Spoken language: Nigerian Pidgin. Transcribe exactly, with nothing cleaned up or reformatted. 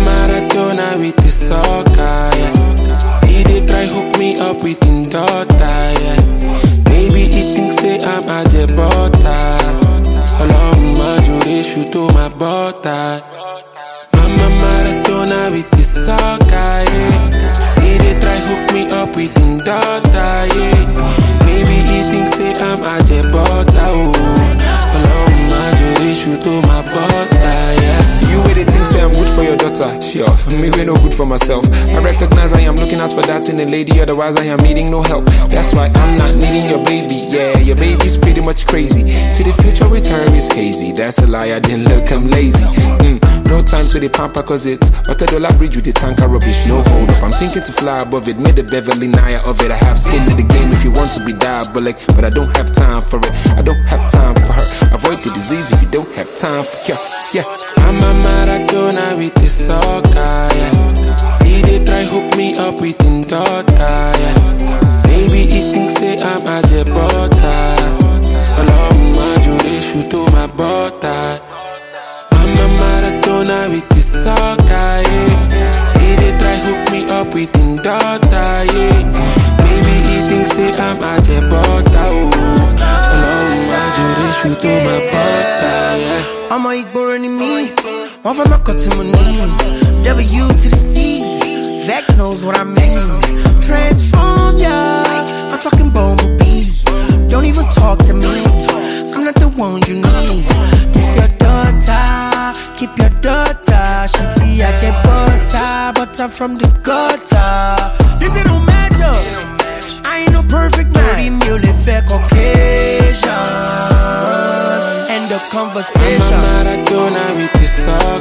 Maradona with the soccer, yeah. He dey try hook me up with him daughter, yeah. Maybe he thinks say I'm a jebota. Along my jure shoot to my butter. Mama Maradona with the soccer, yeah. He dey try hook me up with him daughter, yeah. Maybe he thinks say I'm a jebota, oh. Along my jure shoot to my butter, yeah. You with the thing say I'm good for your daughter, sure. Me we no good for myself. I recognize I am looking out for that in a lady, otherwise I am needing no help. That's why I'm not needing your baby, yeah. Your baby's pretty much crazy. See the future with her is hazy. That's a lie, I didn't look, I'm lazy. Mm. No time to the pamper cause it's but a dollar bridge with the tanker rubbish, no hold up. I'm thinking to fly above it, made the Beverly Naya of it. I have skin in the game if you want to be diabolic, but I don't have time for it. I don't have time for her. Avoid the disease if you don't have time for cure, yeah. I'm a Maradona with the soccer, yeah. He dey try hook me up with him daughter, yeah. Maybe he thinks say I'm a jebota. Along my jure shoot to my butter. I'm a Maradona with the soccer, yeah. He dey try hook me up with him daughter, yeah. Maybe he thinks say I'm a jebota, oh. Along my jure shoot to my butter, yeah. I'm a Igbo in me. One from my cut to my knee. W to the C. Vec knows what I mean. Transform, yeah. I'm talking Bumblebee. Don't even talk to me. I'm not the one you need. This your daughter. Keep your daughter. She be a jebota, but I'm from the gutter. This ain't no matter. I ain't no perfect man. Mule fair Caucasian. End of conversation. I'm a Maradona with the soccer.